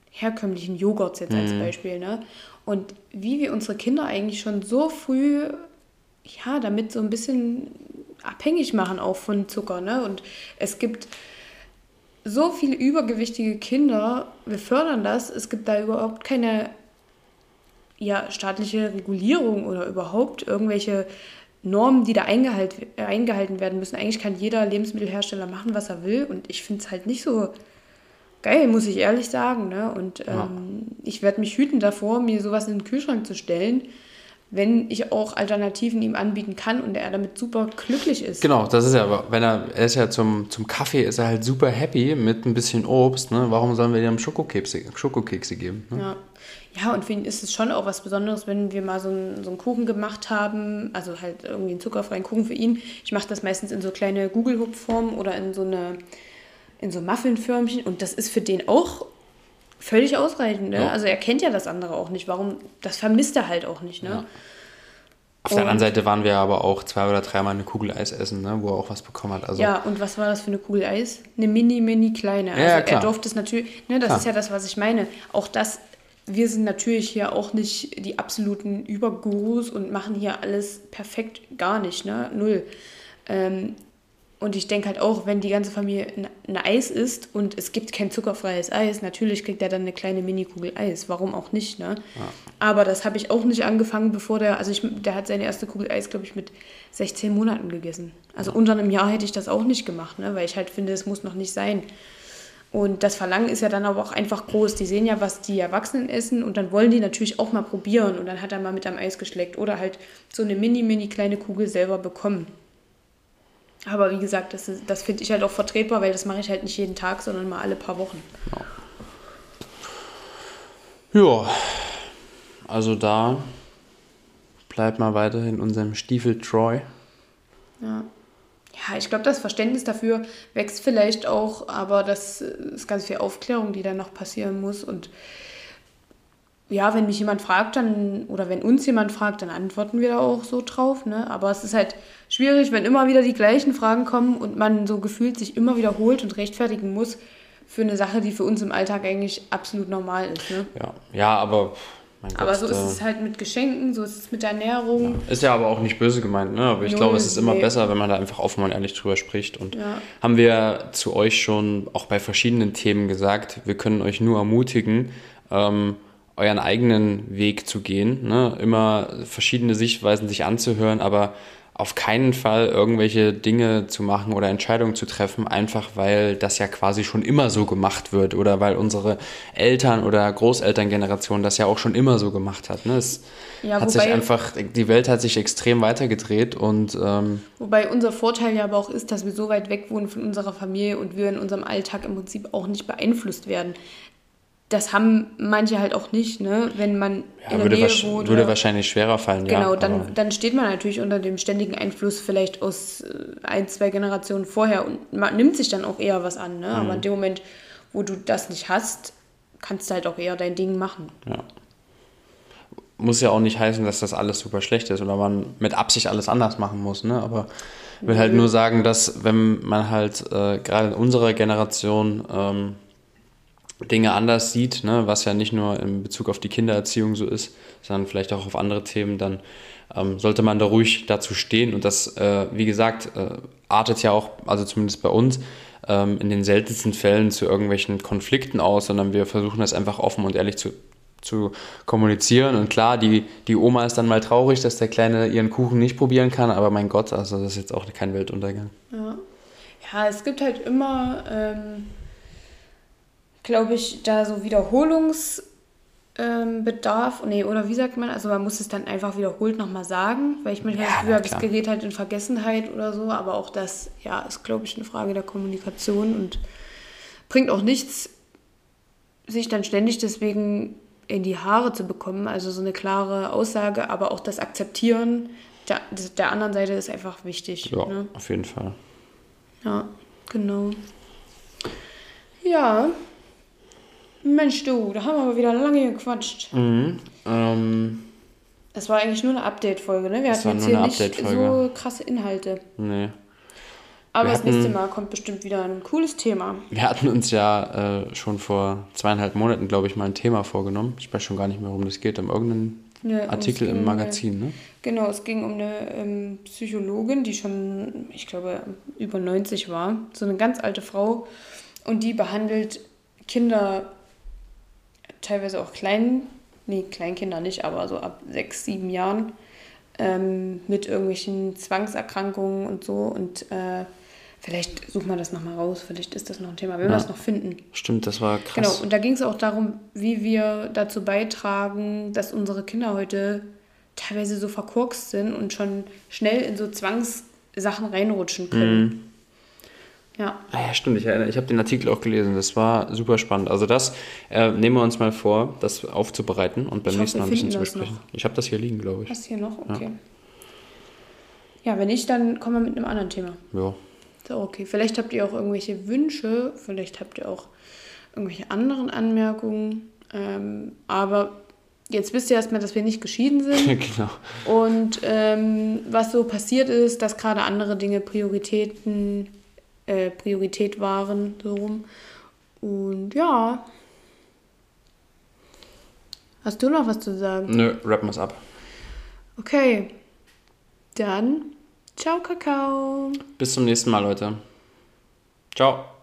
herkömmlichen Joghurts jetzt als
Mhm.
Beispiel, ne? Und wie wir unsere Kinder eigentlich schon so früh, ja, damit so ein bisschen abhängig machen auch von Zucker, ne? Und es gibt so viele übergewichtige Kinder, wir fördern das, es gibt da überhaupt keine ja, staatliche Regulierung oder überhaupt irgendwelche Normen, die da eingehalt, äh, eingehalten werden müssen. Eigentlich kann jeder Lebensmittelhersteller machen, was er will und ich finde es halt nicht so geil, muss ich ehrlich sagen. Ne? Und
Ja.
ähm, ich werde mich hüten davor, mir sowas in den Kühlschrank zu stellen, wenn ich auch Alternativen ihm anbieten kann und er damit super glücklich ist.
Genau, das ist ja, aber wenn er, er ist ja zum, zum Kaffee, ist er halt super happy mit ein bisschen Obst, ne? Warum sollen wir ihm Schokokekse, Schokokekse geben? Ne?
Ja. Ja, und für ihn ist es schon auch was Besonderes, wenn wir mal so einen, so einen Kuchen gemacht haben, also halt irgendwie einen zuckerfreien Kuchen für ihn. Ich mache das meistens in so kleine Google-Hupf-Form oder in so eine in so Muffinförmchen und das ist für den auch völlig ausreichend. Ne?
Ja.
Also er kennt ja das andere auch nicht. Warum? Das vermisst er halt auch nicht. Ne?
Ja. Auf der anderen Seite waren wir aber auch zwei oder dreimal eine Kugel Eis essen, ne? Wo er auch was bekommen hat. Also,
Ja, und was war das für eine Kugel Eis? Eine mini, mini kleine. Also
Ja, ja,
er
klar.
durfte es natürlich, ne, das
Klar.
ist ja das, was ich meine. Auch das, wir sind natürlich hier auch nicht die absoluten Übergurus und machen hier alles perfekt, gar nicht, ne? Null. Ähm, und ich denke halt auch, wenn die ganze Familie ein, ein Eis isst und es gibt kein zuckerfreies Eis, natürlich kriegt er dann eine kleine Mini-Kugel Eis. Warum auch nicht, ne? Aber das habe ich auch nicht angefangen, bevor der, also ich, der hat seine erste Kugel Eis, glaube ich, mit sechzehn Monaten gegessen. Also unter einem Jahr hätte ich das auch nicht gemacht, ne? Weil ich halt finde, es muss noch nicht sein. Und das Verlangen ist ja dann aber auch einfach groß. Die sehen ja, was die Erwachsenen essen und dann wollen die natürlich auch mal probieren. Und dann hat er mal mit am Eis geschleckt oder halt so eine mini, mini kleine Kugel selber bekommen. Aber wie gesagt, das, ist- das finde ich halt auch vertretbar, weil das mache ich halt nicht jeden Tag, sondern mal alle paar Wochen.
ja, also da bleibt mal weiterhin unserem Stiefel treu.
Ja. Ja, ich glaube, das Verständnis dafür wächst vielleicht auch, aber das ist ganz viel Aufklärung, die da noch passieren muss. Und ja, wenn mich jemand fragt, dann, oder wenn uns jemand fragt, dann antworten wir da auch so drauf, ne? Aber es ist halt schwierig, wenn immer wieder die gleichen Fragen kommen und man so gefühlt sich immer wiederholt und rechtfertigen muss für eine Sache, die für uns im Alltag eigentlich absolut normal ist, ne?
Ja, ja, aber mein Gott,
Aber so ist
äh,
es halt mit Geschenken, so ist es mit der Ernährung.
ist ja aber auch nicht böse gemeint, ne? Aber ich
Null,
glaube, es ist immer
nee.
besser, wenn man da einfach offen und ehrlich drüber spricht. Und
Ja.
haben wir zu euch schon auch bei verschiedenen Themen gesagt, wir können euch nur ermutigen, ähm, euren eigenen Weg zu gehen, ne? Immer verschiedene Sichtweisen sich anzuhören, aber auf keinen Fall irgendwelche Dinge zu machen oder Entscheidungen zu treffen, einfach weil das ja quasi schon immer so gemacht wird oder weil unsere Eltern- oder Großelterngeneration das ja auch schon immer so gemacht hat. Ne? Es
Ja,
hat sich
wobei-
einfach, die Welt hat sich extrem weitergedreht und ähm,
Wobei unser Vorteil ja aber auch ist, dass wir so weit weg wohnen von unserer Familie und wir in unserem Alltag im Prinzip auch nicht beeinflusst werden. Das haben manche halt auch nicht, ne? Wenn man
ja,
in der
würde,
Nähe
wahrsch-
wohnt.
würde
oder-
wahrscheinlich schwerer fallen, ja.
Genau,
aber-
dann, dann steht man natürlich unter dem ständigen Einfluss vielleicht aus äh, ein, zwei Generationen vorher und man nimmt sich dann auch eher was an. Ne?
Mhm.
Aber in dem Moment, wo du das nicht hast, kannst du halt auch eher dein Ding machen.
Ja. Muss ja auch nicht heißen, dass das alles super schlecht ist oder man mit Absicht alles anders machen muss, ne? Aber ich will halt nur sagen, dass wenn man halt äh, gerade in unserer Generation ähm, Dinge anders sieht, ne, was ja nicht nur in Bezug auf die Kindererziehung so ist, sondern vielleicht auch auf andere Themen, dann ähm, sollte man da ruhig dazu stehen. Und das, äh, wie gesagt, äh, artet ja auch, also zumindest bei uns, ähm, in den seltensten Fällen zu irgendwelchen Konflikten aus, sondern wir versuchen das einfach offen und ehrlich zu, zu kommunizieren. Und klar, die, die Oma ist dann mal traurig, dass der Kleine ihren Kuchen nicht probieren kann, aber mein Gott, also das ist jetzt auch kein Weltuntergang.
Ja, ja es gibt halt immer, ähm, glaube ich, da so Wiederholungsbedarf, ähm, Bedarf. nee, oder wie sagt man, also man muss es dann einfach wiederholt nochmal sagen, weil ich manchmal
Ja,
das Gefühl
na
habe, es
klar.
gerät halt in Vergessenheit oder so, aber auch das, ja, ist, glaube ich, eine Frage der Kommunikation und bringt auch nichts, sich dann ständig deswegen in die Haare zu bekommen, also so eine klare Aussage, aber auch das Akzeptieren der, der anderen Seite ist einfach wichtig.
Ja,
Ne?
auf jeden Fall.
Ja, genau. Ja. Mensch du, da haben wir aber wieder lange gequatscht.
Mhm. Ähm,
Das war eigentlich nur eine Update-Folge, ne? Wir
Das
hatten
war
jetzt
nur
hier
eine
nicht
Update-Folge.
so krasse Inhalte.
nee.
Aber
Wir
das nächste
hatten,
Mal kommt bestimmt wieder ein cooles Thema.
wir hatten uns ja äh, schon vor zweieinhalb Monaten, glaube ich, mal ein Thema vorgenommen. Ich weiß schon gar nicht mehr, worum das geht. Um irgendeinen
Ja, und es
Artikel
ging
im
um eine,
Magazin, ne?
genau, es ging um eine ähm, Psychologin, die schon, ich glaube, über neunzig war. So eine ganz alte Frau. Und die behandelt Kinder, teilweise auch klein, nee, Kleinkinder nicht, aber so ab sechs, sieben Jahren, ähm, mit irgendwelchen Zwangserkrankungen und so. Und äh, vielleicht suchen wir das nochmal raus, vielleicht ist das noch ein Thema, wenn wir
Ja.
es noch finden.
Stimmt, das war
Genau,
krass.
und da ging es auch darum, wie wir dazu beitragen, dass unsere Kinder heute teilweise so verkorkst sind und schon schnell in so Zwangssachen reinrutschen können.
Mhm.
Ja,
Ah ja, stimmt, ich erinnere, ich habe den Artikel auch gelesen, das war super spannend. Also das äh, nehmen wir uns mal vor, das aufzubereiten und beim
Ich hoffe,
nächsten Mal ein
wir
bisschen zu
finden das
besprechen.
noch.
Ich habe das hier liegen, glaube ich.
hast du hier noch? Okay. Ja, wenn nicht, dann kommen wir mit einem anderen Thema.
Ja.
Ist auch okay. Vielleicht habt ihr auch irgendwelche Wünsche, vielleicht habt ihr auch irgendwelche anderen Anmerkungen. Ähm, aber jetzt wisst ihr erstmal, dass wir nicht geschieden sind.
Genau.
Und ähm, was so passiert ist, dass gerade andere Dinge Prioritäten, äh, Priorität waren, so rum. Und ja. Hast du noch was zu sagen?
Nö, rappen wir es ab.
Okay. Dann, ciao, Kakao.
Bis zum nächsten Mal, Leute. Ciao.